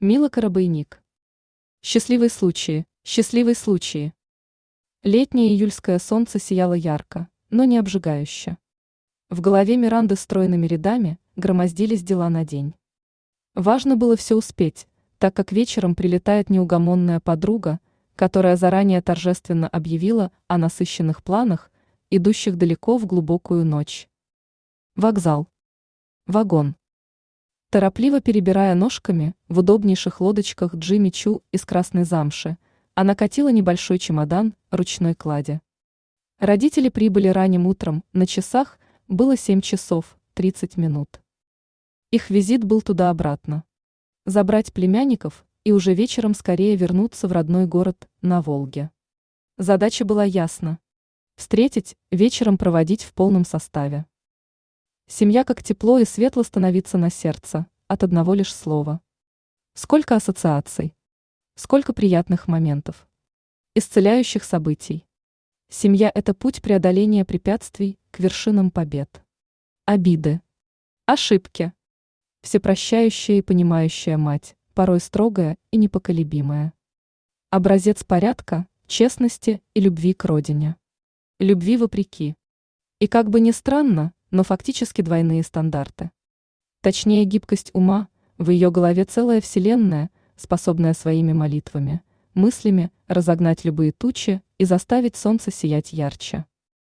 Мила Коробейник. Счастливые случаи, счастливые случаи. Летнее июльское солнце сияло ярко, но не обжигающе. В голове Миранды стройными рядами громоздились дела на день. Важно было все успеть, так как вечером прилетает неугомонная подруга, которая заранее торжественно объявила о насыщенных планах, идущих далеко в глубокую ночь. Вокзал. Вагон. Торопливо перебирая ножками в удобнейших лодочках Джимми Чу из красной замши, она катила небольшой чемодан ручной клади. Родители прибыли ранним утром, на часах было 7 часов 30 минут. Их визит был туда-обратно. Забрать племянников и уже вечером скорее вернуться в родной город на Волге. Задача была ясна. Встретить, вечером проводить в полном составе. Семья как тепло и светло становится на сердце, от одного лишь слова. Сколько ассоциаций, сколько приятных моментов, исцеляющих событий. Семья – это путь преодоления препятствий к вершинам побед. Обиды, ошибки. Всепрощающая и понимающая мать, порой строгая и непоколебимая. Образец порядка, честности и любви к родине. Любви вопреки. И как бы ни странно, но фактически двойные стандарты. Точнее, гибкость ума, в ее голове целая вселенная, способная своими молитвами, мыслями разогнать любые тучи и заставить солнце сиять ярче.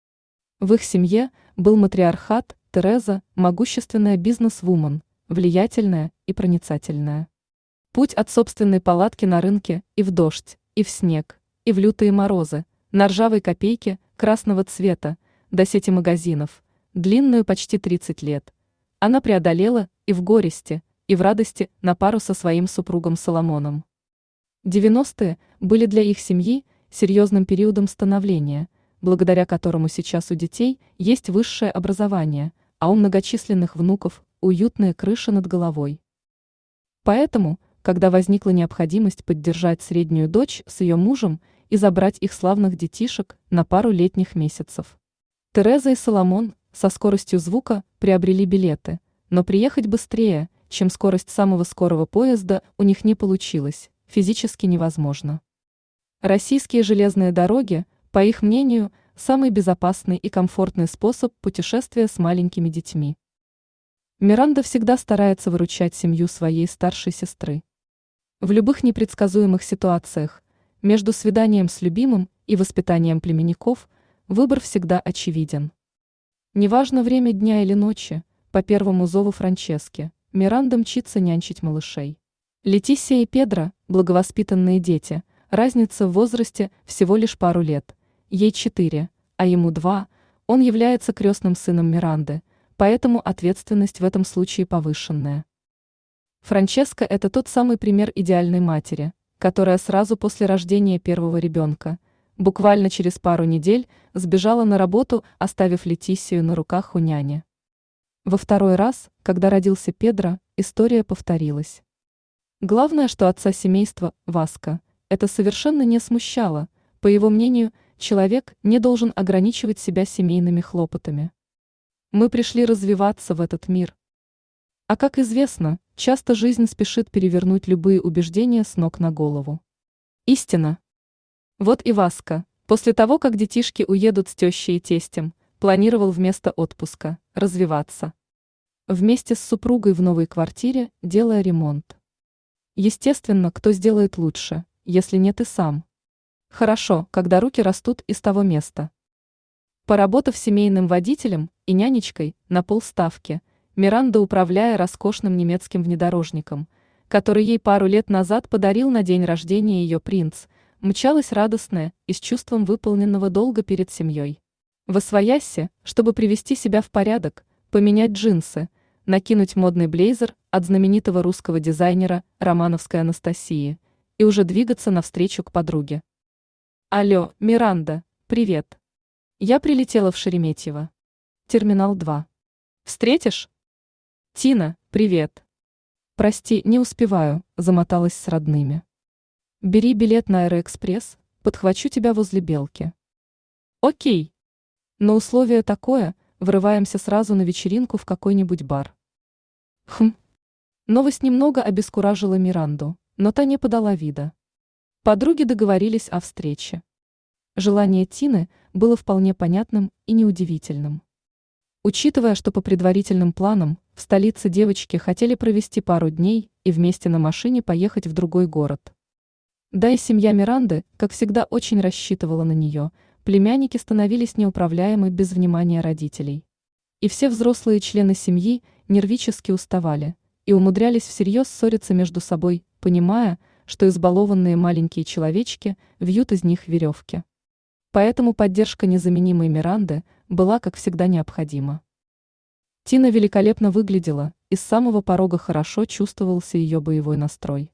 В их семье был матриархат, Тереза, могущественная бизнес-вумен, влиятельная и проницательная. Путь от собственной палатки на рынке и в дождь, и в снег, и в лютые морозы, на ржавой копейке красного цвета, до сети магазинов, длинную почти 30 лет, она преодолела и в горести, и в радости на пару со своим супругом Соломоном. 90-е были для их семьи серьезным периодом становления, благодаря которому сейчас у детей есть высшее образование, а у многочисленных внуков уютная крыша над головой. Поэтому, когда возникла необходимость поддержать среднюю дочь с ее мужем и забрать их славных детишек на пару летних месяцев, Тереза и Соломон со скоростью звука приобрели билеты, но приехать быстрее, чем скорость самого скорого поезда, у них не получилось, физически невозможно. Российские железные дороги, по их мнению, самый безопасный и комфортный способ путешествия с маленькими детьми. Миранда всегда старается выручать семью своей старшей сестры. В любых непредсказуемых ситуациях, между свиданием с любимым и воспитанием племенников, выбор всегда очевиден. Неважно время дня или ночи, по первому зову Франчески, Миранда мчится нянчить малышей. Летисия и Педро – благовоспитанные дети, разница в возрасте всего лишь пару лет, ей 4, а ему 2, он является крестным сыном Миранды, поэтому ответственность в этом случае повышенная. Франческа – это тот самый пример идеальной матери, которая сразу после рождения первого ребенка, буквально через пару недель, сбежала на работу, оставив Летисию на руках у няни. Во второй раз, когда родился Педро, история повторилась. Главное, что отца семейства, Васко, это совершенно не смущало. По его мнению, человек не должен ограничивать себя семейными хлопотами. Мы пришли развиваться в этот мир. А как известно, часто жизнь спешит перевернуть любые убеждения с ног на голову. Истина. Вот и Васко, после того, как детишки уедут с тещей и тестем, планировал вместо отпуска развиваться. Вместе с супругой в новой квартире, делая ремонт. Естественно, кто сделает лучше, если не ты сам. Хорошо, когда руки растут из того места. Поработав семейным водителем и нянечкой на полставки, Миранда, управляя роскошным немецким внедорожником, который ей пару лет назад подарил на день рождения ее принц, мчалась радостная и с чувством выполненного долга перед семьей. Восвояси, чтобы привести себя в порядок, поменять джинсы, накинуть модный блейзер от знаменитого русского дизайнера Романовской Анастасии и уже двигаться навстречу к подруге. Алло, Миранда, привет. Я прилетела в Шереметьево. Терминал 2. Встретишь? Тина, привет. Прости, не успеваю, замоталась с родными. Бери билет на Аэроэкспресс, подхвачу тебя возле Белки. Окей. Но условие такое, врываемся сразу на вечеринку в какой-нибудь бар. Новость немного обескуражила Миранду, но та не подала вида. Подруги договорились о встрече. Желание Тины было вполне понятным и неудивительным. Учитывая, что по предварительным планам в столице девочки хотели провести пару дней и вместе на машине поехать в другой город. Да и семья Миранды, как всегда, очень рассчитывала на нее, племянники становились неуправляемы без внимания родителей. И все взрослые члены семьи нервически уставали и умудрялись всерьез ссориться между собой, понимая, что избалованные маленькие человечки вьют из них веревки. Поэтому поддержка незаменимой Миранды была, как всегда, необходима. Тина великолепно выглядела, и с самого порога хорошо чувствовался ее боевой настрой.